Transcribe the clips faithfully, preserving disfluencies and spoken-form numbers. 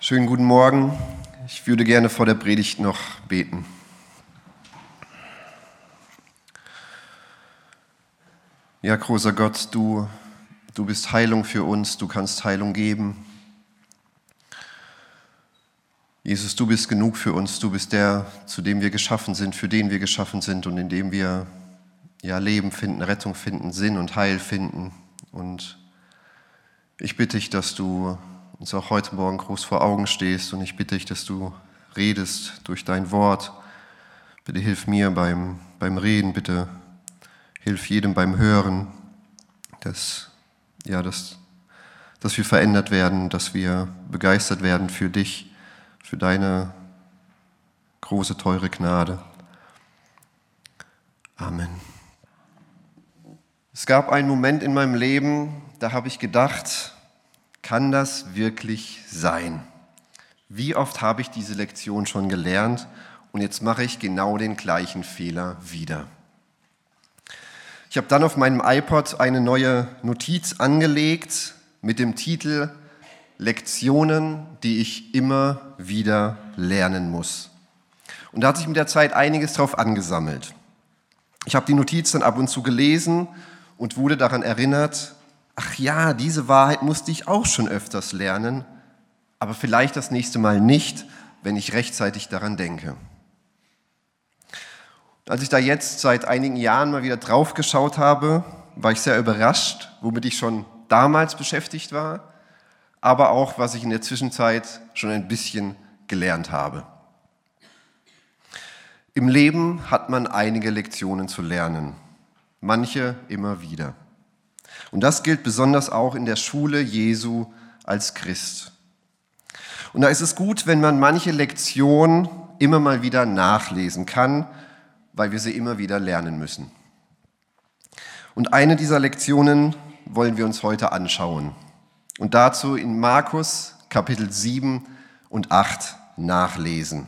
Schönen guten Morgen. Ich würde gerne vor der Predigt noch beten. Ja, großer Gott, du, du bist Heilung für uns, du kannst Heilung geben. Jesus, du bist genug für uns, du bist der, zu dem wir geschaffen sind, für den wir geschaffen sind und in dem wir ja, Leben finden, Rettung finden, Sinn und Heil finden. Und ich bitte dich, dass du uns auch heute Morgen groß vor Augen stehst und ich bitte dich, dass du redest durch dein Wort. Bitte hilf mir beim, beim Reden, bitte hilf jedem beim Hören, dass, ja, dass, dass wir verändert werden, dass wir begeistert werden für dich, für deine große, teure Gnade. Amen. Es gab einen Moment in meinem Leben, da habe ich gedacht, kann das wirklich sein? Wie oft habe ich diese Lektion schon gelernt und jetzt mache ich genau den gleichen Fehler wieder. Ich habe dann auf meinem iPod eine neue Notiz angelegt mit dem Titel Lektionen, die ich immer wieder lernen muss. Und da hat sich mit der Zeit einiges drauf angesammelt. Ich habe die Notiz dann ab und zu gelesen und wurde daran erinnert, ach ja, diese Wahrheit musste ich auch schon öfters lernen, aber vielleicht das nächste Mal nicht, wenn ich rechtzeitig daran denke. Als ich da jetzt seit einigen Jahren mal wieder drauf geschaut habe, war ich sehr überrascht, womit ich schon damals beschäftigt war, aber auch, was ich in der Zwischenzeit schon ein bisschen gelernt habe. Im Leben hat man einige Lektionen zu lernen, manche immer wieder. Und das gilt besonders auch in der Schule Jesu als Christ. Und da ist es gut, wenn man manche Lektionen immer mal wieder nachlesen kann, weil wir sie immer wieder lernen müssen. Und eine dieser Lektionen wollen wir uns heute anschauen. Und dazu in Markus Kapitel sieben und acht nachlesen.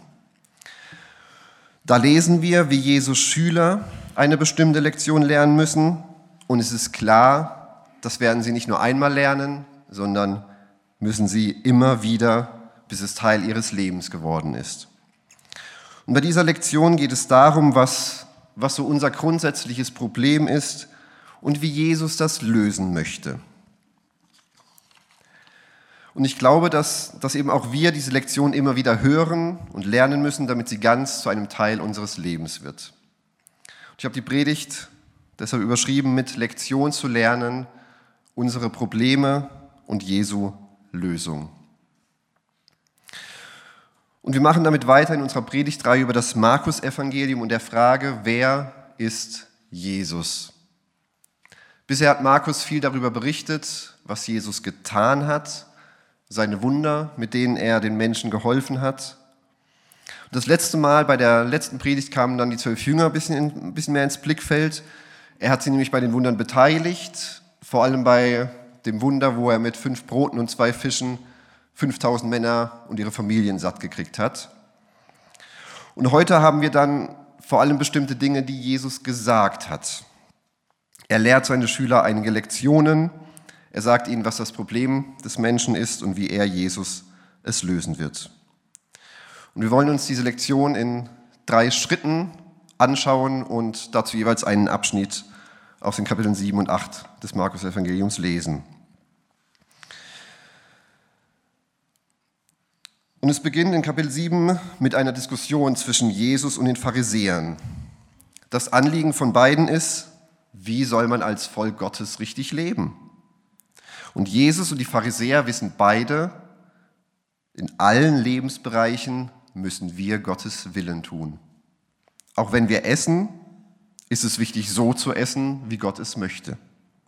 Da lesen wir, wie Jesus Schüler eine bestimmte Lektion lernen müssen. Und es ist klar, das werden sie nicht nur einmal lernen, sondern müssen sie immer wieder, bis es Teil ihres Lebens geworden ist. Und bei dieser Lektion geht es darum, was, was so unser grundsätzliches Problem ist und wie Jesus das lösen möchte. Und ich glaube, dass, dass eben auch wir diese Lektion immer wieder hören und lernen müssen, damit sie ganz zu einem Teil unseres Lebens wird. Und ich habe die Predigt deshalb überschrieben mit Lektion zu lernen, unsere Probleme und Jesu Lösung. Und wir machen damit weiter in unserer Predigtreihe über das Markus-Evangelium und der Frage, wer ist Jesus? Bisher hat Markus viel darüber berichtet, was Jesus getan hat, seine Wunder, mit denen er den Menschen geholfen hat. Und das letzte Mal, bei der letzten Predigt, kamen dann die zwölf Jünger ein bisschen, ein bisschen mehr ins Blickfeld. Er hat sie nämlich bei den Wundern beteiligt, vor allem bei dem Wunder, wo er mit fünf Broten und zwei Fischen fünftausend Männer und ihre Familien satt gekriegt hat. Und heute haben wir dann vor allem bestimmte Dinge, die Jesus gesagt hat. Er lehrt seine Schüler einige Lektionen. Er sagt ihnen, was das Problem des Menschen ist und wie er, Jesus, es lösen wird. Und wir wollen uns diese Lektion in drei Schritten anschauen und dazu jeweils einen Abschnitt aus den Kapiteln sieben und acht des Markus-Evangeliums lesen. Und es beginnt in Kapitel sieben mit einer Diskussion zwischen Jesus und den Pharisäern. Das Anliegen von beiden ist, wie soll man als Volk Gottes richtig leben? Und Jesus und die Pharisäer wissen beide, in allen Lebensbereichen müssen wir Gottes Willen tun. Auch wenn wir essen, ist es wichtig, so zu essen, wie Gott es möchte.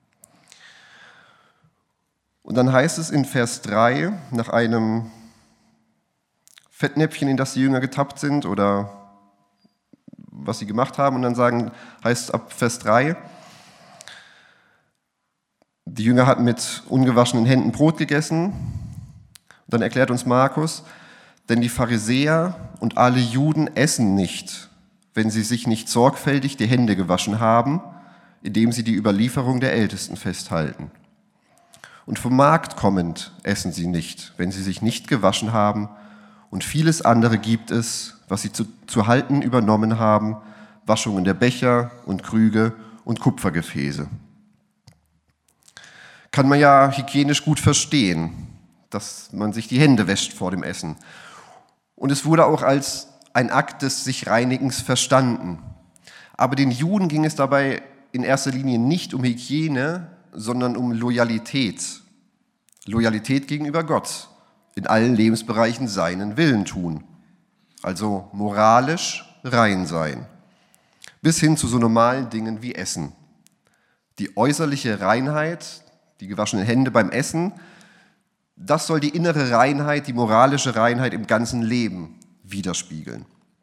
Und dann heißt es in Vers drei, nach einem Fettnäpfchen, in das die Jünger getappt sind oder was sie gemacht haben, und dann sagen, heißt ab Vers drei, die Jünger hatten mit ungewaschenen Händen Brot gegessen. Und dann erklärt uns Markus, denn die Pharisäer und alle Juden essen nicht, wenn sie sich nicht sorgfältig die Hände gewaschen haben, indem sie die Überlieferung der Ältesten festhalten. und vom Markt kommend essen sie nicht, wenn sie sich nicht gewaschen haben, und vieles andere gibt es, was sie zu, zu halten übernommen haben, Waschungen der Becher und Krüge und Kupfergefäße. Kann man ja hygienisch gut verstehen, dass man sich die Hände wäscht vor dem Essen. Und es wurde auch als ein Akt des sich Reinigens verstanden. Aber den Juden ging es dabei in erster Linie nicht um Hygiene, sondern um Loyalität. Loyalität gegenüber Gott, in allen Lebensbereichen seinen Willen tun. Also moralisch rein sein. Bis hin zu so normalen Dingen wie Essen. Die äußerliche Reinheit, die gewaschenen Hände beim Essen, das soll die innere Reinheit, die moralische Reinheit im ganzen Leben widerspiegeln.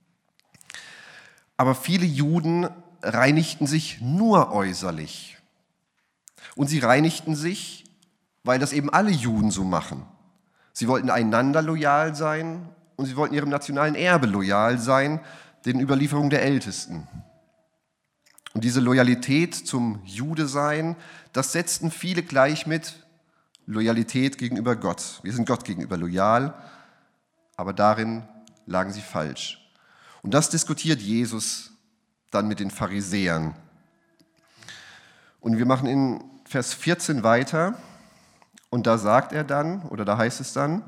Aber viele Juden reinigten sich nur äußerlich. Und sie reinigten sich, weil das eben alle Juden so machen. Sie wollten einander loyal sein und sie wollten ihrem nationalen Erbe loyal sein, den Überlieferungen der Ältesten. Und diese Loyalität zum Jude-Sein, das setzten viele gleich mit Loyalität gegenüber Gott. Wir sind Gott gegenüber loyal, aber darin lagen sie falsch. Und das diskutiert Jesus dann mit den Pharisäern. Und wir machen in Vers vierzehn weiter und da sagt er dann, oder da heißt es dann,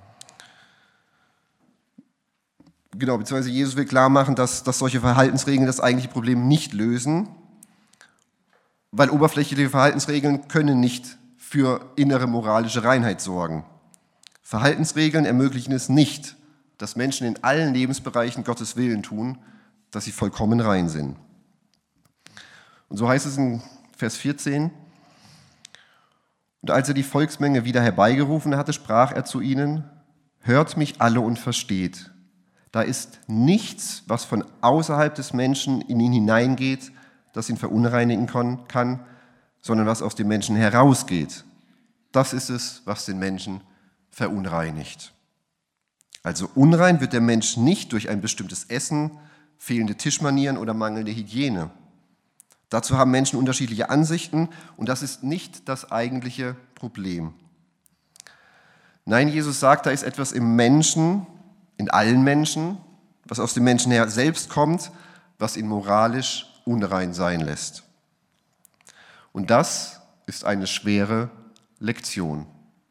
genau, beziehungsweise Jesus will klar machen, dass, dass solche Verhaltensregeln das eigentliche Problem nicht lösen, weil oberflächliche Verhaltensregeln können nicht für innere moralische Reinheit sorgen. Verhaltensregeln ermöglichen es nicht, dass Menschen in allen Lebensbereichen Gottes Willen tun, dass sie vollkommen rein sind. Und so heißt es in Vers vierzehn, und als er die Volksmenge wieder herbeigerufen hatte, sprach er zu ihnen, hört mich alle und versteht. Da ist nichts, was von außerhalb des Menschen in ihn hineingeht, das ihn verunreinigen kann, sondern was aus dem Menschen herausgeht. Das ist es, was den Menschen verunreinigt. Also unrein wird der Mensch nicht durch ein bestimmtes Essen, fehlende Tischmanieren oder mangelnde Hygiene. Dazu haben Menschen unterschiedliche Ansichten und das ist nicht das eigentliche Problem. Nein, Jesus sagt, da ist etwas im Menschen, in allen Menschen, was aus dem Menschen her selbst kommt, was ihn moralisch unrein sein lässt. Und das ist eine schwere Lektion.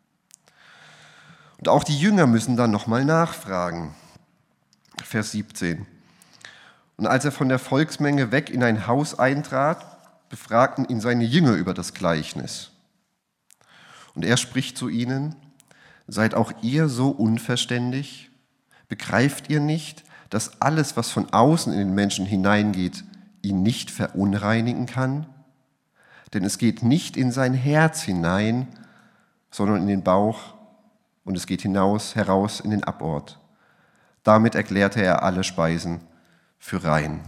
Und auch die Jünger müssen dann nochmal nachfragen. Vers siebzehn. Und als er von der Volksmenge weg in ein Haus eintrat, befragten ihn seine Jünger über das Gleichnis. Und er spricht zu ihnen, seid auch ihr so unverständig? Begreift ihr nicht, dass alles, was von außen in den Menschen hineingeht, ihn nicht verunreinigen kann? Denn es geht nicht in sein Herz hinein, sondern in den Bauch und es geht hinaus, heraus in den Abort. Damit erklärte er alle Speisen für rein.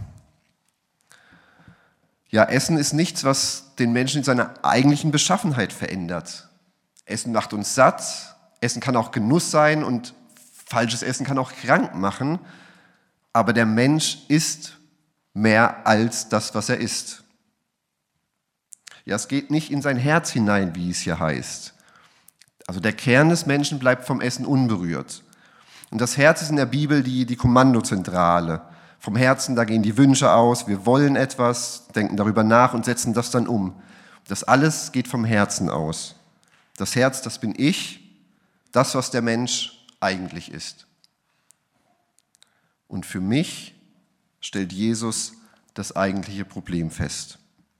Ja, Essen ist nichts, was den Menschen in seiner eigentlichen Beschaffenheit verändert. Essen macht uns satt, Essen kann auch Genuss sein und falsches Essen kann auch krank machen, aber der Mensch ist mehr als das, was er ist. Ja, es geht nicht in sein Herz hinein, wie es hier heißt. Also der Kern des Menschen bleibt vom Essen unberührt. Und das Herz ist in der Bibel die, die Kommandozentrale. Vom Herzen, da gehen die Wünsche aus, wir wollen etwas, denken darüber nach und setzen das dann um. Das alles geht vom Herzen aus. Das Herz, das bin ich, das, was der Mensch eigentlich ist. Und für mich stellt Jesus das eigentliche Problem fest.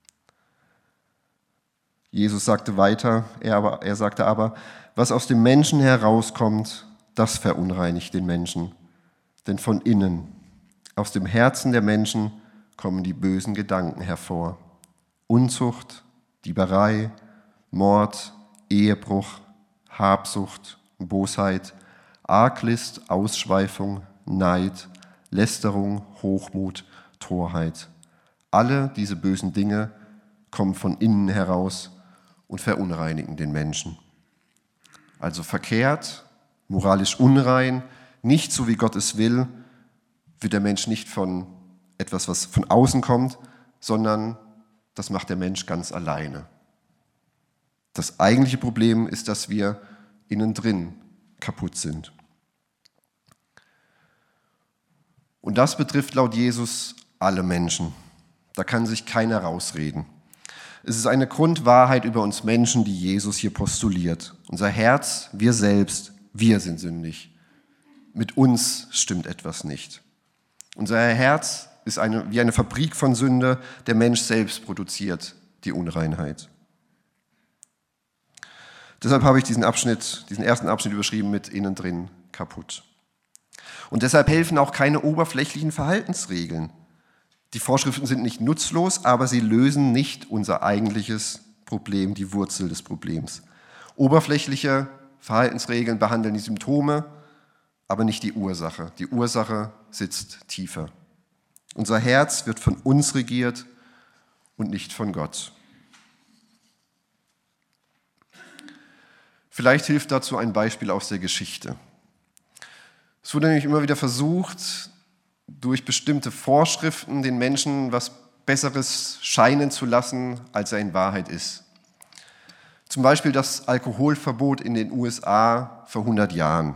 Jesus sagte weiter, er, aber, er sagte aber, was aus dem Menschen herauskommt, das verunreinigt den Menschen. Denn von innen, aus dem Herzen der Menschen, kommen die bösen Gedanken hervor. Unzucht, Dieberei, Mord, Ehebruch, Habsucht, Bosheit, Arglist, Ausschweifung, Neid, Lästerung, Hochmut, Torheit. Alle diese bösen Dinge kommen von innen heraus und verunreinigen den Menschen. Also verkehrt, moralisch unrein, nicht so wie Gott es will, wird der Mensch nicht von etwas, was von außen kommt, sondern das macht der Mensch ganz alleine. Das eigentliche Problem ist, dass wir innen drin kaputt sind. Und das betrifft laut Jesus alle Menschen. Da kann sich keiner rausreden. Es ist eine Grundwahrheit über uns Menschen, die Jesus hier postuliert. Unser Herz, wir selbst, wir sind sündig. Mit uns stimmt etwas nicht. Unser Herz ist eine, wie eine Fabrik von Sünde. Der Mensch selbst produziert die Unreinheit. Deshalb habe ich diesen Abschnitt, diesen ersten Abschnitt überschrieben mit innen drin kaputt. Und deshalb helfen auch keine oberflächlichen Verhaltensregeln. Die Vorschriften sind nicht nutzlos, aber sie lösen nicht unser eigentliches Problem, die Wurzel des Problems. Oberflächliche Verhaltensregeln behandeln die Symptome, aber nicht die Ursache. Die Ursache sitzt tiefer. Unser Herz wird von uns regiert und nicht von Gott. Vielleicht hilft dazu ein Beispiel aus der Geschichte. Es wurde nämlich immer wieder versucht, durch bestimmte Vorschriften den Menschen was Besseres scheinen zu lassen, als er in Wahrheit ist. Zum Beispiel das Alkoholverbot in den U S A vor hundert Jahren.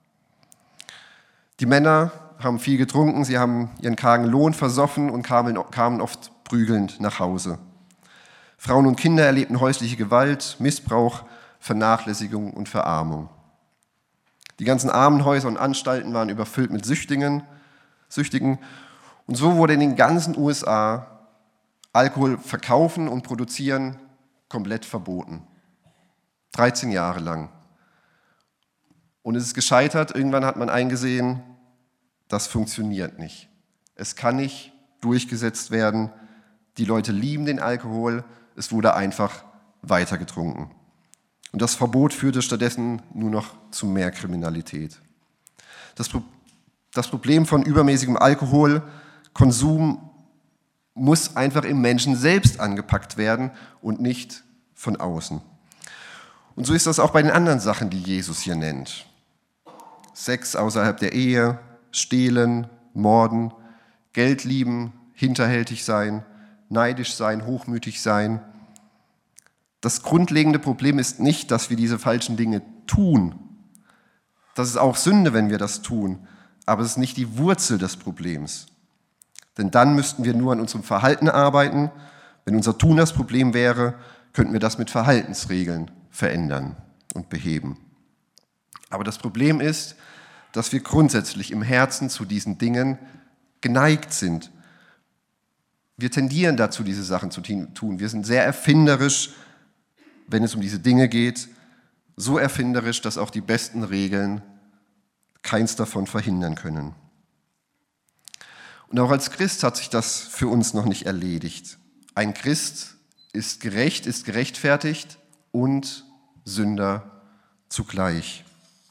Die Männer haben viel getrunken, sie haben ihren kargen Lohn versoffen und kamen, kamen oft prügelnd nach Hause. Frauen und Kinder erlebten häusliche Gewalt, Missbrauch, Vernachlässigung und Verarmung. Die ganzen Armenhäuser und Anstalten waren überfüllt mit Süchtigen, Süchtigen. Und so wurde in den ganzen U S A Alkohol verkaufen und produzieren komplett verboten. dreizehn Jahre lang. Und es ist gescheitert. Irgendwann hat man eingesehen, das funktioniert nicht. Es kann nicht durchgesetzt werden. Die Leute lieben den Alkohol. Es wurde einfach weiter getrunken. Und das Verbot führte stattdessen nur noch zu mehr Kriminalität. Das, Pro- das Problem von übermäßigem Alkoholkonsum muss einfach im Menschen selbst angepackt werden und nicht von außen. Und so ist das auch bei den anderen Sachen, die Jesus hier nennt. Sex außerhalb der Ehe, Stehlen, Morden, Geld lieben, hinterhältig sein, neidisch sein, hochmütig sein. Das grundlegende Problem ist nicht, dass wir diese falschen Dinge tun. Das ist auch Sünde, wenn wir das tun, aber es ist nicht die Wurzel des Problems. Denn dann müssten wir nur an unserem Verhalten arbeiten. Wenn unser Tun das Problem wäre, könnten wir das mit Verhaltensregeln verändern und beheben. Aber das Problem ist, dass wir grundsätzlich im Herzen zu diesen Dingen geneigt sind. Wir tendieren dazu, diese Sachen zu tun. Wir sind sehr erfinderisch, wenn es um diese Dinge geht, so erfinderisch, dass auch die besten Regeln keins davon verhindern können. Und auch als Christ hat sich das für uns noch nicht erledigt. Ein Christ ist gerecht, ist gerechtfertigt und Sünder zugleich.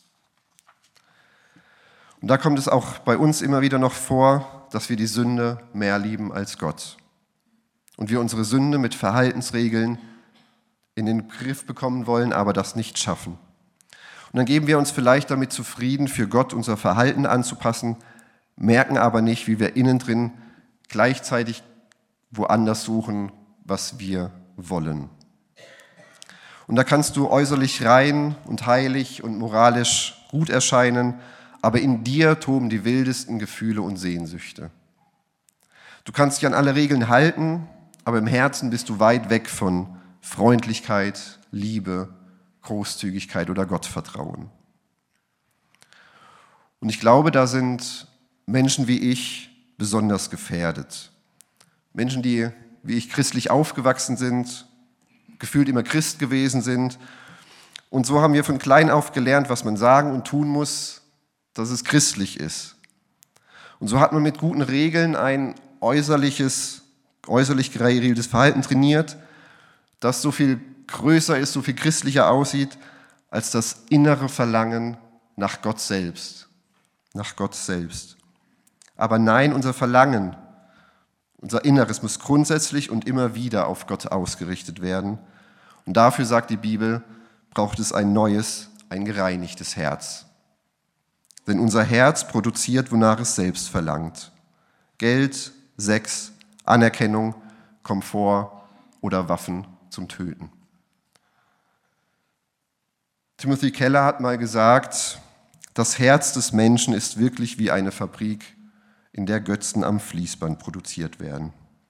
Und da kommt es auch bei uns immer wieder noch vor, dass wir die Sünde mehr lieben als Gott. Und wir unsere Sünde mit Verhaltensregeln in den Griff bekommen wollen, aber das nicht schaffen. Und dann geben wir uns vielleicht damit zufrieden, für Gott unser Verhalten anzupassen, merken aber nicht, wie wir innen drin gleichzeitig woanders suchen, was wir wollen. Und da kannst du äußerlich rein und heilig und moralisch gut erscheinen, aber in dir toben die wildesten Gefühle und Sehnsüchte. Du kannst dich an alle Regeln halten, aber im Herzen bist du weit weg von Freundlichkeit, Liebe, Großzügigkeit oder Gottvertrauen. Und ich glaube, da sind Menschen wie ich besonders gefährdet. Menschen, die wie ich christlich aufgewachsen sind, gefühlt immer Christ gewesen sind. Und so haben wir von klein auf gelernt, was man sagen und tun muss, dass es christlich ist. Und so hat man mit guten Regeln ein äußerliches, äußerlich geregeltes Verhalten trainiert, das so viel größer ist, so viel christlicher aussieht, als das innere Verlangen nach Gott selbst. Nach Gott selbst. Aber nein, unser Verlangen, unser Inneres muss grundsätzlich und immer wieder auf Gott ausgerichtet werden. Und dafür, sagt die Bibel, braucht es ein neues, ein gereinigtes Herz. Denn unser Herz produziert, wonach es selbst verlangt. Geld, Sex, Anerkennung, Komfort oder Waffen zum Töten. Timothy Keller hat mal gesagt, das Herz des Menschen ist wirklich wie eine Fabrik, in der Götzen am Fließband produziert werden.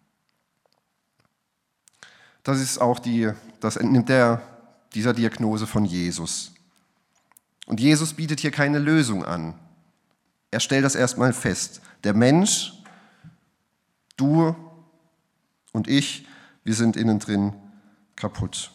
Das ist auch die, das entnimmt er dieser Diagnose von Jesus. Und Jesus bietet hier keine Lösung an. Er stellt das erstmal fest. Der Mensch, du und ich, wir sind innen drin kaputt.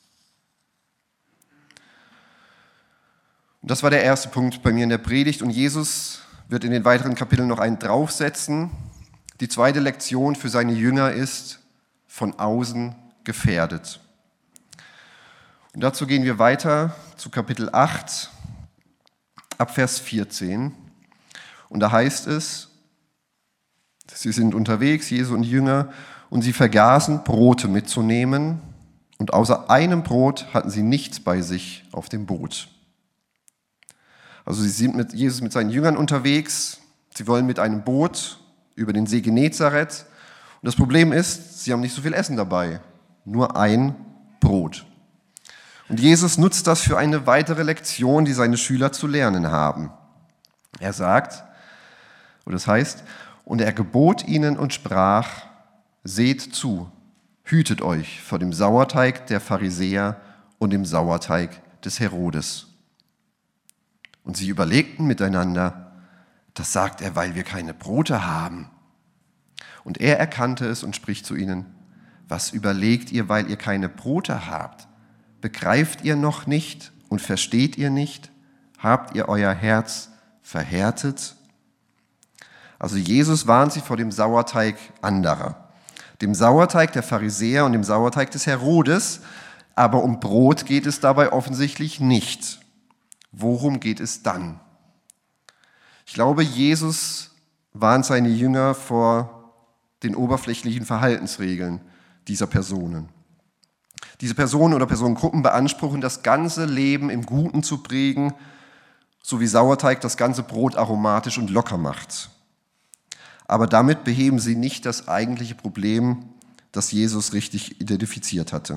Und das war der erste Punkt bei mir in der Predigt. Und Jesus wird in den weiteren Kapiteln noch einen draufsetzen. Die zweite Lektion für seine Jünger ist, von außen gefährdet. Und dazu gehen wir weiter zu Kapitel acht, ab Vers vierzehn. Und da heißt es, sie sind unterwegs, Jesus und die Jünger, und sie vergaßen, Brote mitzunehmen. Und außer einem Brot hatten sie nichts bei sich auf dem Boot. Also sie sind mit Jesus mit seinen Jüngern unterwegs. Sie wollen mit einem Boot über den See Genezareth. Und das Problem ist, sie haben nicht so viel Essen dabei. Nur ein Brot. Und Jesus nutzt das für eine weitere Lektion, die seine Schüler zu lernen haben. Er sagt, und das heißt, und er gebot ihnen und sprach, seht zu, hütet euch vor dem Sauerteig der Pharisäer und dem Sauerteig des Herodes. Und sie überlegten miteinander, das sagt er, weil wir keine Brote haben. Und er erkannte es und spricht zu ihnen, was überlegt ihr, weil ihr keine Brote habt? Begreift ihr noch nicht und versteht ihr nicht? Habt ihr euer Herz verhärtet? Also Jesus warnt sie vor dem Sauerteig anderer, dem Sauerteig der Pharisäer und dem Sauerteig des Herodes, aber um Brot geht es dabei offensichtlich nicht. Worum geht es dann? Ich glaube, Jesus warnt seine Jünger vor den oberflächlichen Verhaltensregeln dieser Personen. Diese Personen oder Personengruppen beanspruchen, das ganze Leben im Guten zu prägen, so wie Sauerteig das ganze Brot aromatisch und locker macht. Aber damit beheben sie nicht das eigentliche Problem, das Jesus richtig identifiziert hatte.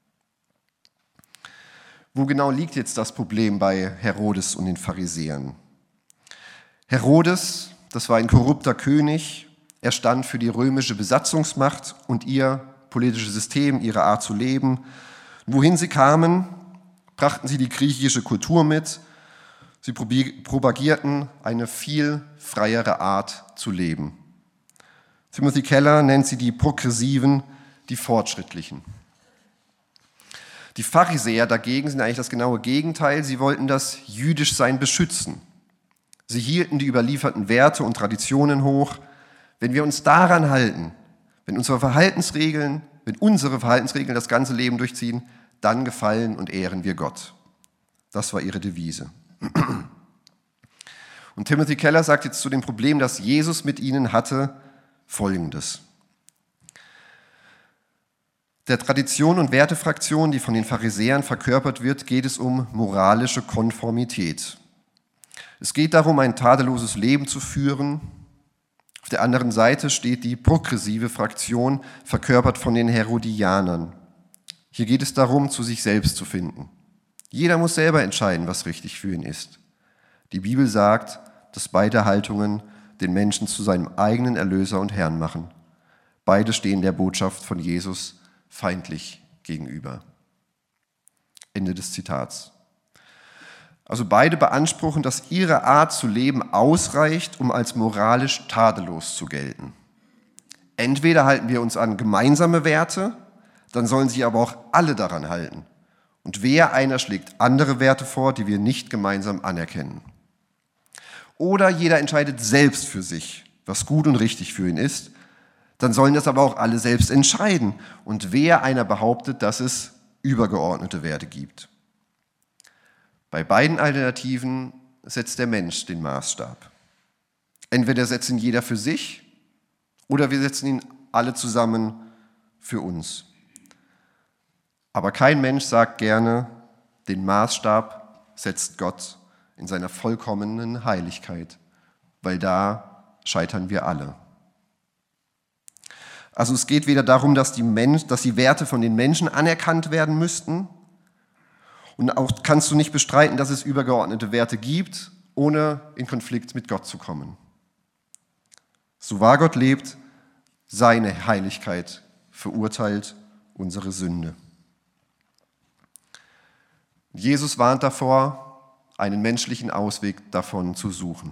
Wo genau liegt jetzt das Problem bei Herodes und den Pharisäern? Herodes, das war ein korrupter König, er stand für die römische Besatzungsmacht und ihr politisches System, ihre Art zu leben. Wohin sie kamen, brachten sie die griechische Kultur mit. Sie propagierten eine viel freiere Art zu leben. Timothy Keller nennt sie die Progressiven, die Fortschrittlichen. Die Pharisäer dagegen sind eigentlich das genaue Gegenteil. Sie wollten das Jüdischsein beschützen. Sie hielten die überlieferten Werte und Traditionen hoch. Wenn wir uns daran halten, wenn unsere Verhaltensregeln, wenn unsere Verhaltensregeln das ganze Leben durchziehen, dann gefallen und ehren wir Gott. Das war ihre Devise. Und Timothy Keller sagt jetzt zu dem Problem, das Jesus mit ihnen hatte, Folgendes. Der Tradition- und Wertefraktion, die von den Pharisäern verkörpert wird, geht es um moralische Konformität. Es geht darum, ein tadelloses Leben zu führen. Auf der anderen Seite steht die progressive Fraktion, verkörpert von den Herodianern. Hier geht es darum, zu sich selbst zu finden. Jeder muss selber entscheiden, was richtig für ihn ist. Die Bibel sagt, dass beide Haltungen den Menschen zu seinem eigenen Erlöser und Herrn machen. Beide stehen der Botschaft von Jesus feindlich gegenüber. Ende des Zitats. Also beide beanspruchen, dass ihre Art zu leben ausreicht, um als moralisch tadellos zu gelten. Entweder halten wir uns an gemeinsame Werte, dann sollen sie aber auch alle daran halten. Und wer einer schlägt andere Werte vor, die wir nicht gemeinsam anerkennen. Oder jeder entscheidet selbst für sich, was gut und richtig für ihn ist, dann sollen das aber auch alle selbst entscheiden. Und wer einer behauptet, dass es übergeordnete Werte gibt. Bei beiden Alternativen setzt der Mensch den Maßstab. Entweder setzt ihn jeder für sich oder wir setzen ihn alle zusammen für uns. Aber kein Mensch sagt gerne, den Maßstab setzt Gott in seiner vollkommenen Heiligkeit, weil da scheitern wir alle. Also es geht weder darum, dass die, Mensch, dass die Werte von den Menschen anerkannt werden müssten, Und auch kannst du nicht bestreiten, dass es übergeordnete Werte gibt, ohne in Konflikt mit Gott zu kommen. So wahr Gott lebt, seine Heiligkeit verurteilt unsere Sünde. Jesus warnt davor, einen menschlichen Ausweg davon zu suchen.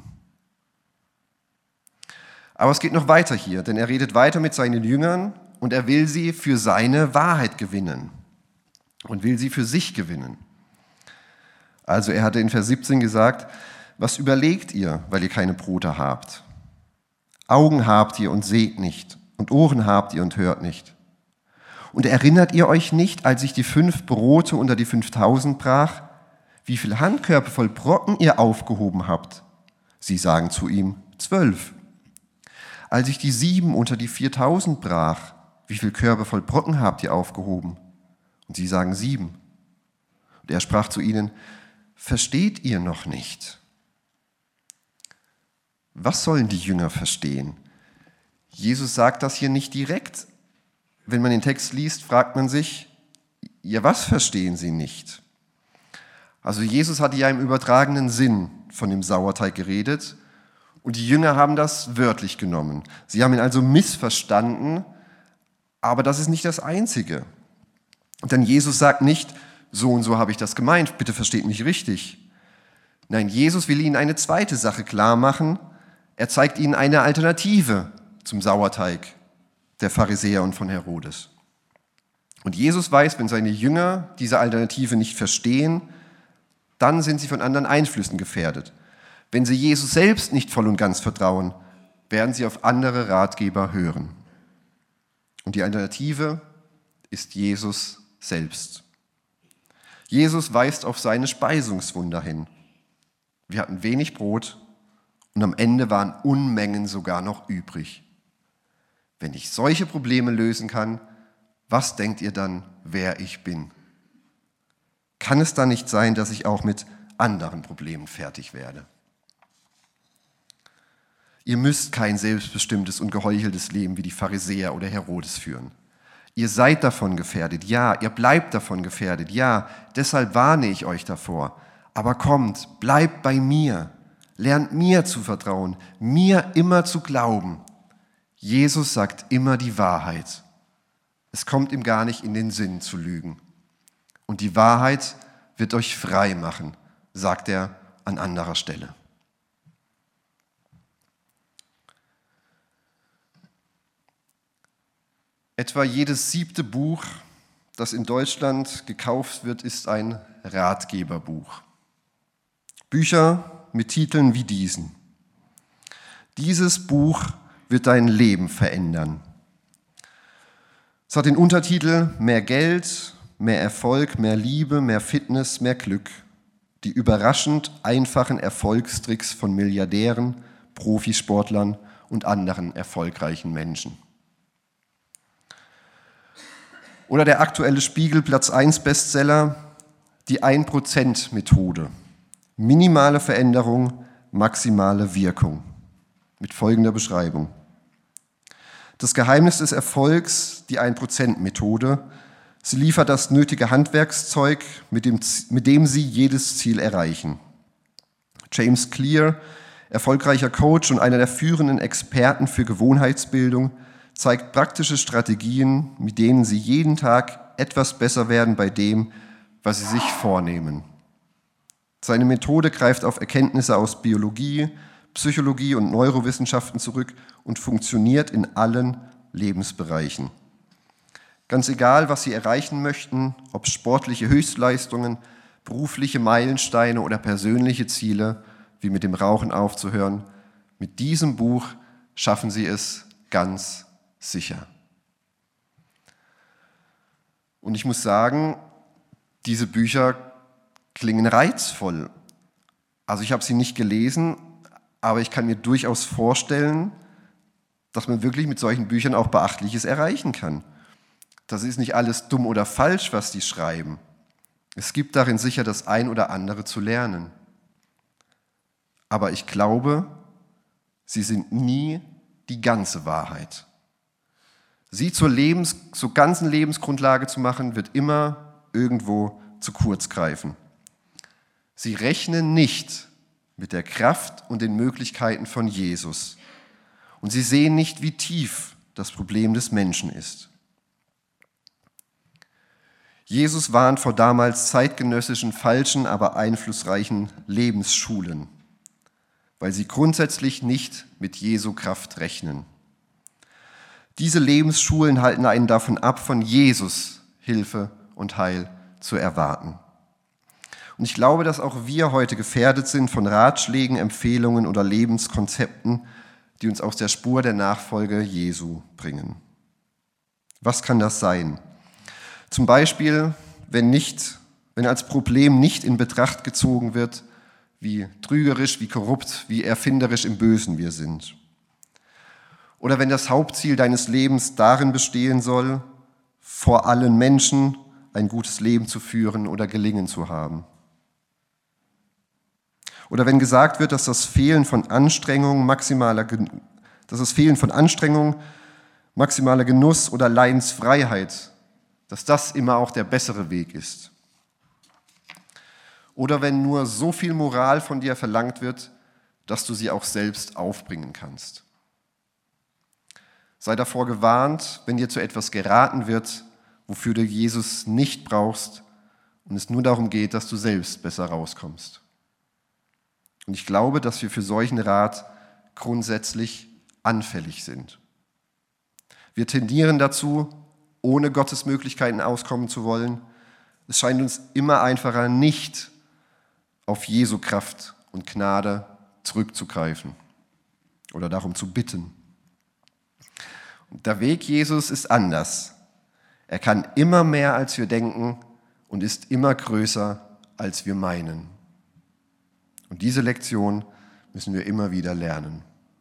Aber es geht noch weiter hier, denn er redet weiter mit seinen Jüngern und er will sie für seine Wahrheit gewinnen und will sie für sich gewinnen. Also er hatte in Vers siebzehn gesagt, was überlegt ihr, weil ihr keine Brote habt? Augen habt ihr und seht nicht und Ohren habt ihr und hört nicht. Und erinnert ihr euch nicht, als ich die fünf Brote unter die fünftausend brach, wie viel Handkörbe voll Brocken ihr aufgehoben habt? Sie sagen zu ihm, zwölf. Als ich die sieben unter die viertausend brach, wie viel Körbe voll Brocken habt ihr aufgehoben? Und sie sagen sieben. Und er sprach zu ihnen, versteht ihr noch nicht? Was sollen die Jünger verstehen? Jesus sagt das hier nicht direkt. Wenn man den Text liest, fragt man sich, ja, was verstehen sie nicht? Also Jesus hatte ja im übertragenen Sinn von dem Sauerteig geredet und die Jünger haben das wörtlich genommen. Sie haben ihn also missverstanden, aber das ist nicht das Einzige. Denn Jesus sagt nicht, so und so habe ich das gemeint, bitte versteht mich richtig. Nein, Jesus will ihnen eine zweite Sache klar machen. Er zeigt ihnen eine Alternative zum Sauerteig der Pharisäer und von Herodes. Und Jesus weiß, wenn seine Jünger diese Alternative nicht verstehen, dann sind sie von anderen Einflüssen gefährdet. Wenn sie Jesus selbst nicht voll und ganz vertrauen, werden sie auf andere Ratgeber hören. Und die Alternative ist Jesus selbst. Jesus weist auf seine Speisungswunder hin. Wir hatten wenig Brot und am Ende waren Unmengen sogar noch übrig. Wenn ich solche Probleme lösen kann, was denkt ihr dann, wer ich bin? Kann es dann nicht sein, dass ich auch mit anderen Problemen fertig werde? Ihr müsst kein selbstbestimmtes und geheucheltes Leben wie die Pharisäer oder Herodes führen. Ihr seid davon gefährdet, ja, ihr bleibt davon gefährdet, ja, deshalb warne ich euch davor. Aber kommt, bleibt bei mir, lernt mir zu vertrauen, mir immer zu glauben. Jesus sagt immer die Wahrheit. Es kommt ihm gar nicht in den Sinn zu lügen. Und die Wahrheit wird euch frei machen, sagt er an anderer Stelle. Etwa jedes siebte Buch, das in Deutschland gekauft wird, ist ein Ratgeberbuch. Bücher mit Titeln wie diesen. Dieses Buch wird dein Leben verändern. Es hat den Untertitel Mehr Geld, mehr Erfolg, mehr Liebe, mehr Fitness, mehr Glück. Die überraschend einfachen Erfolgstricks von Milliardären, Profisportlern und anderen erfolgreichen Menschen. Oder der aktuelle Spiegel Platz eins Bestseller, die ein Prozent Methode. Minimale Veränderung, maximale Wirkung. Mit folgender Beschreibung. Das Geheimnis des Erfolgs, die ein Prozent Methode. Sie liefert das nötige Handwerkszeug, mit dem, mit dem Sie jedes Ziel erreichen. James Clear, erfolgreicher Coach und einer der führenden Experten für Gewohnheitsbildung, zeigt praktische Strategien, mit denen Sie jeden Tag etwas besser werden bei dem, was Sie sich vornehmen. Seine Methode greift auf Erkenntnisse aus Biologie, Psychologie und Neurowissenschaften zurück und funktioniert in allen Lebensbereichen. Ganz egal, was Sie erreichen möchten, ob sportliche Höchstleistungen, berufliche Meilensteine oder persönliche Ziele, wie mit dem Rauchen aufzuhören, mit diesem Buch schaffen Sie es ganz sicher. Und ich muss sagen, diese Bücher klingen reizvoll. Also ich habe sie nicht gelesen, aber ich kann mir durchaus vorstellen, dass man wirklich mit solchen Büchern auch Beachtliches erreichen kann. Das ist nicht alles dumm oder falsch, was die schreiben. Es gibt darin sicher das ein oder andere zu lernen. Aber ich glaube, sie sind nie die ganze Wahrheit. Sie zur, Lebens-, zur ganzen Lebensgrundlage zu machen, wird immer irgendwo zu kurz greifen. Sie rechnen nicht mit der Kraft und den Möglichkeiten von Jesus. Und sie sehen nicht, wie tief das Problem des Menschen ist. Jesus warnt vor damals zeitgenössischen, falschen, aber einflussreichen Lebensschulen, weil sie grundsätzlich nicht mit Jesu Kraft rechnen. Diese Lebensschulen halten einen davon ab, von Jesus Hilfe und Heil zu erwarten. Und ich glaube, dass auch wir heute gefährdet sind von Ratschlägen, Empfehlungen oder Lebenskonzepten, die uns aus der Spur der Nachfolge Jesu bringen. Was kann das sein? Zum Beispiel, wenn, nicht, wenn als Problem nicht in Betracht gezogen wird, wie trügerisch, wie korrupt, wie erfinderisch im Bösen wir sind. Oder wenn das Hauptziel deines Lebens darin bestehen soll, vor allen Menschen ein gutes Leben zu führen oder gelingen zu haben. Oder wenn gesagt wird, dass das Fehlen von Anstrengung, maximaler, dass das Fehlen von Anstrengung, maximaler Genuss oder Leidensfreiheit, dass das immer auch der bessere Weg ist. Oder wenn nur so viel Moral von dir verlangt wird, dass du sie auch selbst aufbringen kannst. Sei davor gewarnt, wenn dir zu etwas geraten wird, wofür du Jesus nicht brauchst und es nur darum geht, dass du selbst besser rauskommst. Und ich glaube, dass wir für solchen Rat grundsätzlich anfällig sind. Wir tendieren dazu, ohne Gottes Möglichkeiten auskommen zu wollen. Es scheint uns immer einfacher, nicht auf Jesu Kraft und Gnade zurückzugreifen oder darum zu bitten. Und der Weg Jesus ist anders. Er kann immer mehr, als wir denken, und ist immer größer, als wir meinen. Und diese Lektion müssen wir immer wieder lernen.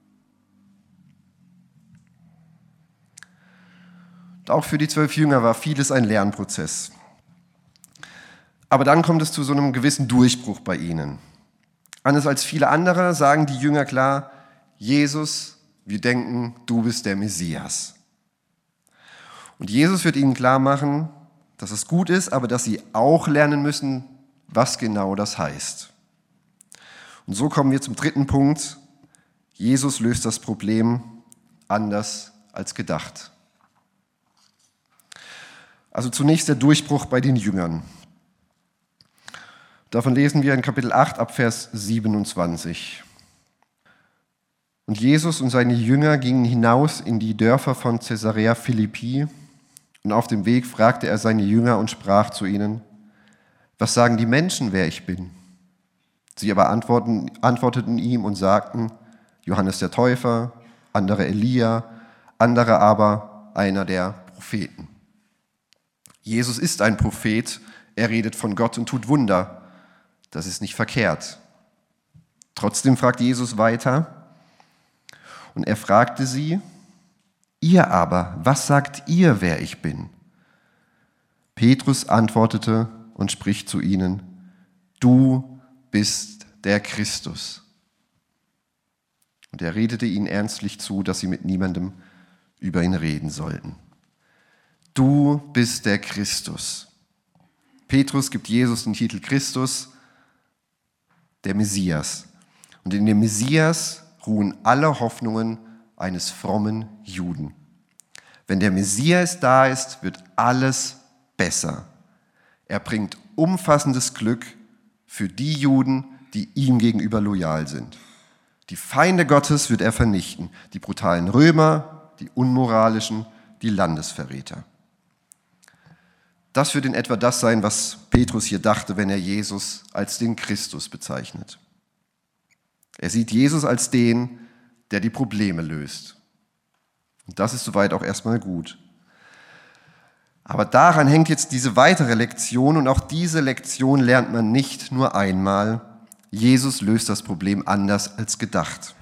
Auch für die zwölf Jünger war vieles ein Lernprozess. Aber dann kommt es zu so einem gewissen Durchbruch bei ihnen. Anders als viele andere sagen die Jünger klar, Jesus, wir denken, du bist der Messias. Und Jesus wird ihnen klar machen, dass es gut ist, aber dass sie auch lernen müssen, was genau das heißt. Und so kommen wir zum dritten Punkt. Jesus löst das Problem anders als gedacht. Also zunächst der Durchbruch bei den Jüngern. Davon lesen wir in Kapitel acht ab Vers siebenundzwanzig. Und Jesus und seine Jünger gingen hinaus in die Dörfer von Caesarea Philippi, und auf dem Weg fragte er seine Jünger und sprach zu ihnen: Was sagen die Menschen, wer ich bin? Sie aber antworten, antworteten ihm und sagten: Johannes der Täufer, andere Elia, andere aber einer der Propheten. Jesus ist ein Prophet, er redet von Gott und tut Wunder. Das ist nicht verkehrt. Trotzdem fragt Jesus weiter, und er fragte sie: Ihr aber, was sagt ihr, wer ich bin? Petrus antwortete und spricht zu ihnen: Du bist der Christus. Und er redete ihnen ernstlich zu, dass sie mit niemandem über ihn reden sollten. Du bist der Christus. Petrus gibt Jesus den Titel Christus, der Messias. Und in dem Messias ruhen alle Hoffnungen eines frommen Juden. Wenn der Messias da ist, wird alles besser. Er bringt umfassendes Glück für die Juden, die ihm gegenüber loyal sind. Die Feinde Gottes wird er vernichten, die brutalen Römer, die unmoralischen, die Landesverräter. Das wird in etwa das sein, was Petrus hier dachte, wenn er Jesus als den Christus bezeichnet. Er sieht Jesus als den, der die Probleme löst. Und das ist soweit auch erstmal gut. Aber daran hängt jetzt diese weitere Lektion, und auch diese Lektion lernt man nicht nur einmal. Jesus löst das Problem anders als gedacht.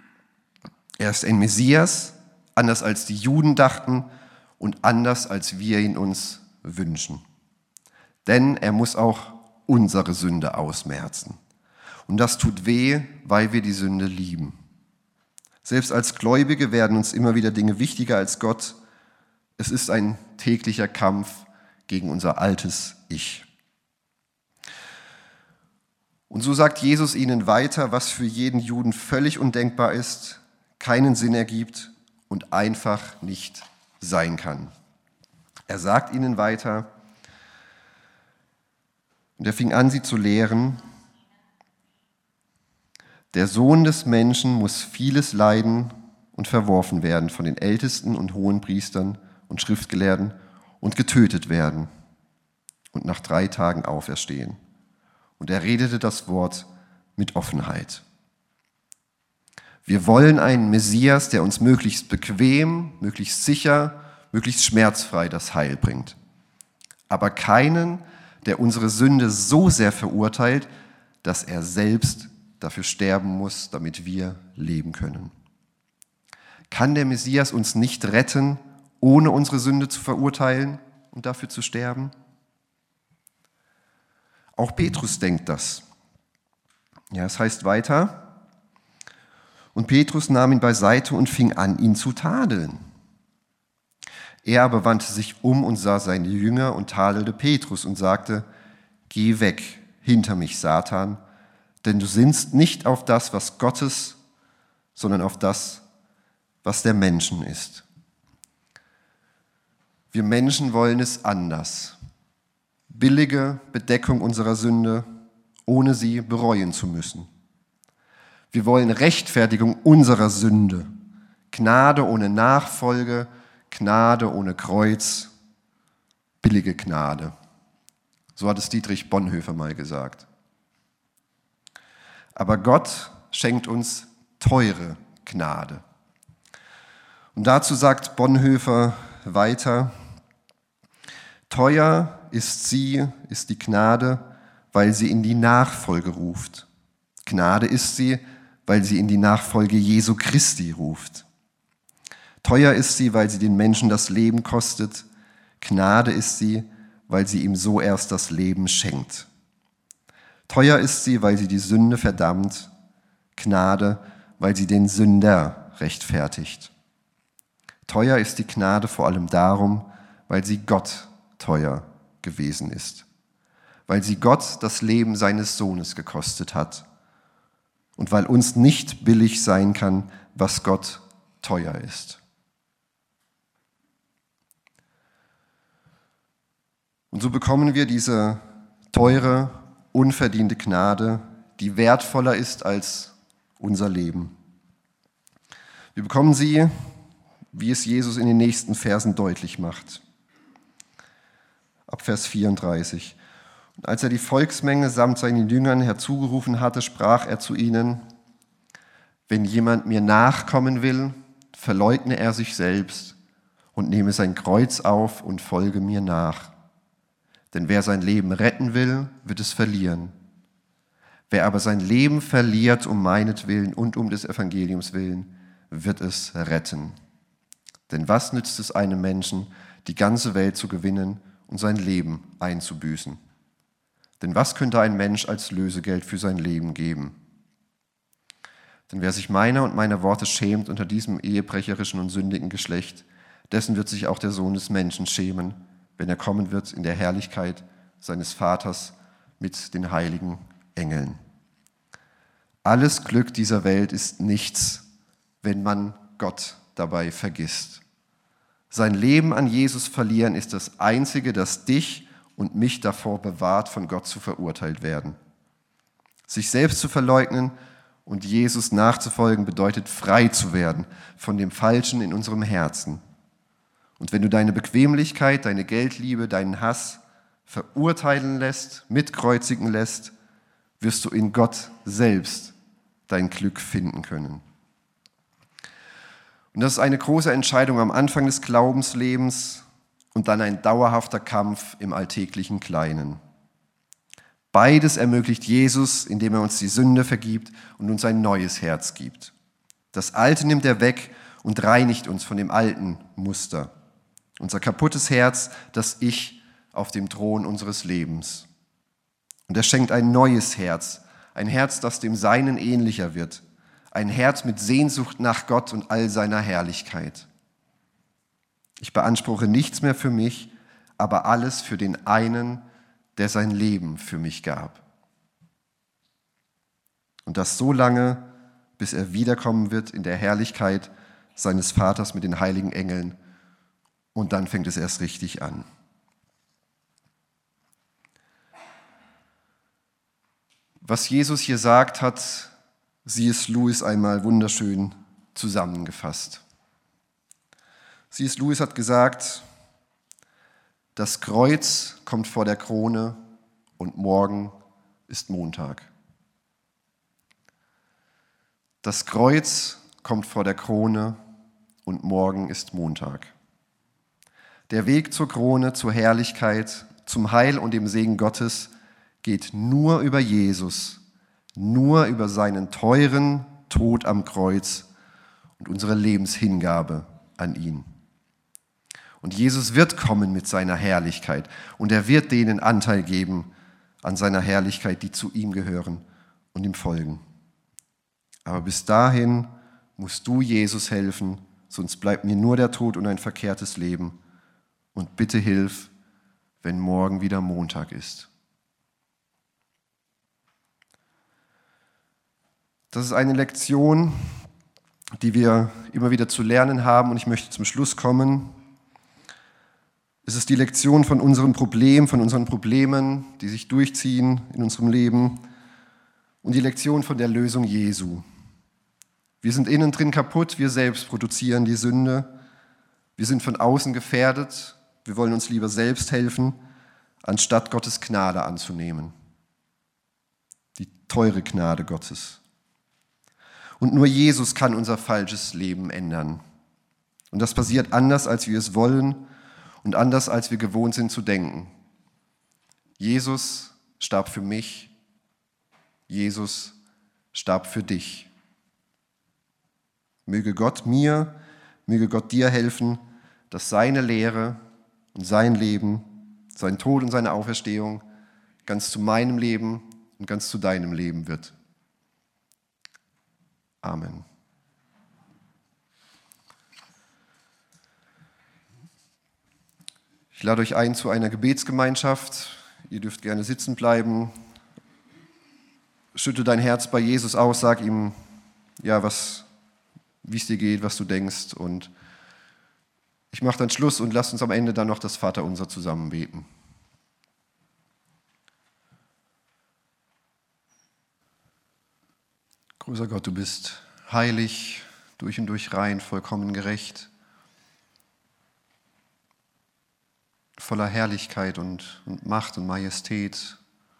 Er ist ein Messias, anders als die Juden dachten und anders als wir ihn uns wünschen. Denn er muss auch unsere Sünde ausmerzen. Und das tut weh, weil wir die Sünde lieben. Selbst als Gläubige werden uns immer wieder Dinge wichtiger als Gott. Es ist ein täglicher Kampf gegen unser altes Ich. Und so sagt Jesus ihnen weiter, was für jeden Juden völlig undenkbar ist, keinen Sinn ergibt und einfach nicht sein kann. Er sagt ihnen weiter, und er fing an, sie zu lehren, der Sohn des Menschen muss vieles leiden und verworfen werden von den Ältesten und Hohenpriestern und Schriftgelehrten und getötet werden und nach drei Tagen auferstehen. Und er redete das Wort mit Offenheit. Wir wollen einen Messias, der uns möglichst bequem, möglichst sicher, möglichst schmerzfrei das Heil bringt. Aber keinen, der unsere Sünde so sehr verurteilt, dass er selbst dafür sterben muss, damit wir leben können. Kann der Messias uns nicht retten, ohne unsere Sünde zu verurteilen und dafür zu sterben? Auch Petrus denkt das. Ja, es heißt weiter, und Petrus nahm ihn beiseite und fing an, ihn zu tadeln. Er aber wandte sich um und sah seine Jünger und tadelte Petrus und sagte, geh weg hinter mich, Satan, denn du sinnst nicht auf das, was Gottes, sondern auf das, was der Menschen ist. Wir Menschen wollen es anders. Billige Bedeckung unserer Sünde, ohne sie bereuen zu müssen. Wir wollen Rechtfertigung unserer Sünde, Gnade ohne Nachfolge, Gnade ohne Kreuz, billige Gnade. So hat es Dietrich Bonhoeffer mal gesagt. Aber Gott schenkt uns teure Gnade. Und dazu sagt Bonhoeffer weiter, teuer ist sie, ist die Gnade, weil sie in die Nachfolge ruft. Gnade ist sie, weil sie in die Nachfolge Jesu Christi ruft. Teuer ist sie, weil sie den Menschen das Leben kostet. Gnade ist sie, weil sie ihm so erst das Leben schenkt. Teuer ist sie, weil sie die Sünde verdammt. Gnade, weil sie den Sünder rechtfertigt. Teuer ist die Gnade vor allem darum, weil sie Gott teuer gewesen ist. Weil sie Gott das Leben seines Sohnes gekostet hat. Und weil uns nicht billig sein kann, was Gott teuer ist. Und so bekommen wir diese teure, unverdiente Gnade, die wertvoller ist als unser Leben. Wir bekommen sie, wie es Jesus in den nächsten Versen deutlich macht. Ab Vers vierunddreißig. Und als er die Volksmenge samt seinen Jüngern herzugerufen hatte, sprach er zu ihnen, wenn jemand mir nachkommen will, verleugne er sich selbst und nehme sein Kreuz auf und folge mir nach. Denn wer sein Leben retten will, wird es verlieren. Wer aber sein Leben verliert um meinetwillen und um des Evangeliums willen, wird es retten. Denn was nützt es einem Menschen, die ganze Welt zu gewinnen und sein Leben einzubüßen? Denn was könnte ein Mensch als Lösegeld für sein Leben geben? Denn wer sich meiner und meiner Worte schämt unter diesem ehebrecherischen und sündigen Geschlecht, dessen wird sich auch der Sohn des Menschen schämen, wenn er kommen wird in der Herrlichkeit seines Vaters mit den heiligen Engeln. Alles Glück dieser Welt ist nichts, wenn man Gott dabei vergisst. Sein Leben an Jesus verlieren ist das Einzige, das dich und mich davor bewahrt, von Gott zu verurteilt werden. Sich selbst zu verleugnen und Jesus nachzufolgen bedeutet, frei zu werden von dem Falschen in unserem Herzen. Und wenn du deine Bequemlichkeit, deine Geldliebe, deinen Hass verurteilen lässt, mitkreuzigen lässt, wirst du in Gott selbst dein Glück finden können. Und das ist eine große Entscheidung am Anfang des Glaubenslebens und dann ein dauerhafter Kampf im alltäglichen Kleinen. Beides ermöglicht Jesus, indem er uns die Sünde vergibt und uns ein neues Herz gibt. Das Alte nimmt er weg und reinigt uns von dem alten Muster. Unser kaputtes Herz, das Ich auf dem Thron unseres Lebens. Und er schenkt ein neues Herz, ein Herz, das dem Seinen ähnlicher wird. Ein Herz mit Sehnsucht nach Gott und all seiner Herrlichkeit. Ich beanspruche nichts mehr für mich, aber alles für den einen, der sein Leben für mich gab. Und das so lange, bis er wiederkommen wird in der Herrlichkeit seines Vaters mit den heiligen Engeln. Und dann fängt es erst richtig an. Was Jesus hier sagt, hat C S. Lewis einmal wunderschön zusammengefasst. C S. Lewis hat gesagt, das Kreuz kommt vor der Krone und morgen ist Montag. Das Kreuz kommt vor der Krone und morgen ist Montag. Der Weg zur Krone, zur Herrlichkeit, zum Heil und dem Segen Gottes geht nur über Jesus, nur über seinen teuren Tod am Kreuz und unsere Lebenshingabe an ihn. Und Jesus wird kommen mit seiner Herrlichkeit und er wird denen Anteil geben an seiner Herrlichkeit, die zu ihm gehören und ihm folgen. Aber bis dahin musst du Jesus helfen, sonst bleibt mir nur der Tod und ein verkehrtes Leben. Und bitte hilf, wenn morgen wieder Montag ist. Das ist eine Lektion, die wir immer wieder zu lernen haben und ich möchte zum Schluss kommen. Es ist die Lektion von unserem Problem, von unseren Problemen, die sich durchziehen in unserem Leben und die Lektion von der Lösung Jesu. Wir sind innen drin kaputt, wir selbst produzieren die Sünde, wir sind von außen gefährdet, wir wollen uns lieber selbst helfen, anstatt Gottes Gnade anzunehmen. Die teure Gnade Gottes. Und nur Jesus kann unser falsches Leben ändern. Und das passiert anders, als wir es wollen und anders, als wir gewohnt sind zu denken. Jesus starb für mich, Jesus starb für dich. Möge Gott mir, möge Gott dir helfen, dass seine Lehre und sein Leben, sein Tod und seine Auferstehung ganz zu meinem Leben und ganz zu deinem Leben wird. Amen. Ich lade euch ein zu einer Gebetsgemeinschaft. Ihr dürft gerne sitzen bleiben. Schütte dein Herz bei Jesus aus, sag ihm, ja, was, wie es dir geht, was du denkst. Und ich mache dann Schluss und lasst uns am Ende dann noch das Vaterunser zusammen beten. Großer Gott, du bist heilig, durch und durch rein, vollkommen gerecht, voller Herrlichkeit und, und Macht und Majestät.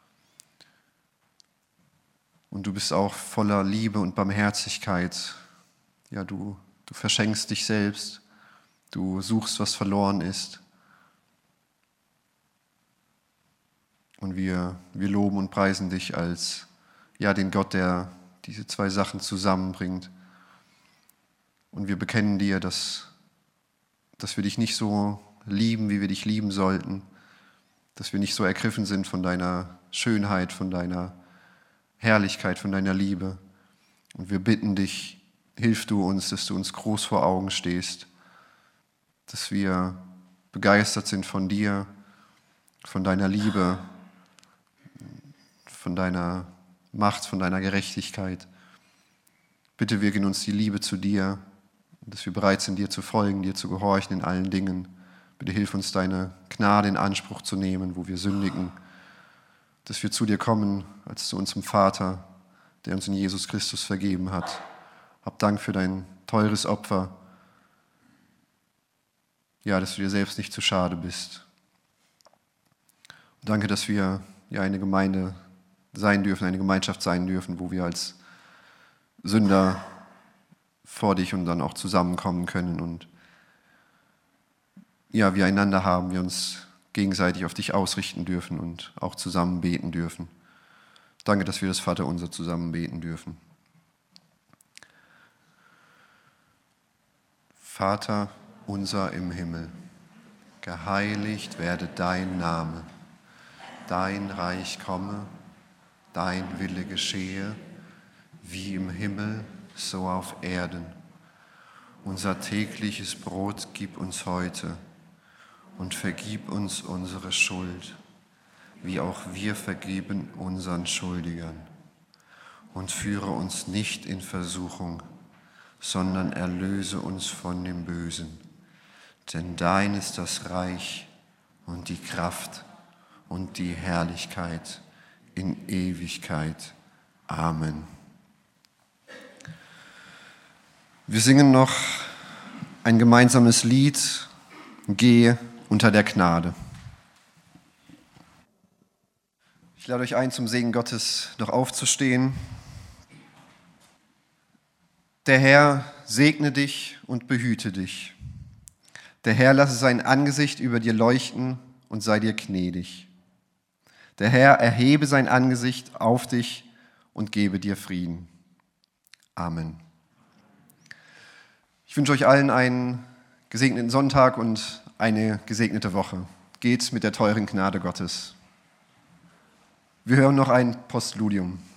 Und du bist auch voller Liebe und Barmherzigkeit. Ja, du, du verschenkst dich selbst, du suchst, was verloren ist. Und wir, wir loben und preisen dich als ja, den Gott, der diese zwei Sachen zusammenbringt. Und wir bekennen dir, dass, dass wir dich nicht so lieben, wie wir dich lieben sollten, dass wir nicht so ergriffen sind von deiner Schönheit, von deiner Herrlichkeit, von deiner Liebe. Und wir bitten dich, hilf du uns, dass du uns groß vor Augen stehst, dass wir begeistert sind von dir, von deiner Liebe, von deiner Macht, von deiner Gerechtigkeit. Bitte wirke in uns die Liebe zu dir, dass wir bereit sind, dir zu folgen, dir zu gehorchen in allen Dingen. Bitte hilf uns, deine Gnade in Anspruch zu nehmen, wo wir sündigen, dass wir zu dir kommen als zu unserem Vater, der uns in Jesus Christus vergeben hat. Hab Dank für dein teures Opfer. Ja, dass du dir selbst nicht zu schade bist. Und danke, dass wir ja eine Gemeinde sein dürfen, eine Gemeinschaft sein dürfen, wo wir als Sünder vor dich und dann auch zusammenkommen können und ja, wir einander haben, wir uns gegenseitig auf dich ausrichten dürfen und auch zusammen beten dürfen. Danke, dass wir das Vaterunser zusammen beten dürfen. Vater unser im Himmel, geheiligt werde dein Name, dein Reich komme, dein Wille geschehe, wie im Himmel, so auf Erden. Unser tägliches Brot gib uns heute und vergib uns unsere Schuld, wie auch wir vergeben unseren Schuldigern. und führe uns nicht in Versuchung, sondern erlöse uns von dem Bösen. Denn dein ist das Reich und die Kraft und die Herrlichkeit in Ewigkeit. Amen. Wir singen noch ein gemeinsames Lied, Geh unter der Gnade. Ich lade euch ein, zum Segen Gottes noch aufzustehen. Der Herr segne dich und behüte dich. Der Herr lasse sein Angesicht über dir leuchten und sei dir gnädig. Der Herr erhebe sein Angesicht auf dich und gebe dir Frieden. Amen. Ich wünsche euch allen einen gesegneten Sonntag und eine gesegnete Woche. Geht mit der teuren Gnade Gottes. Wir hören noch ein Postludium.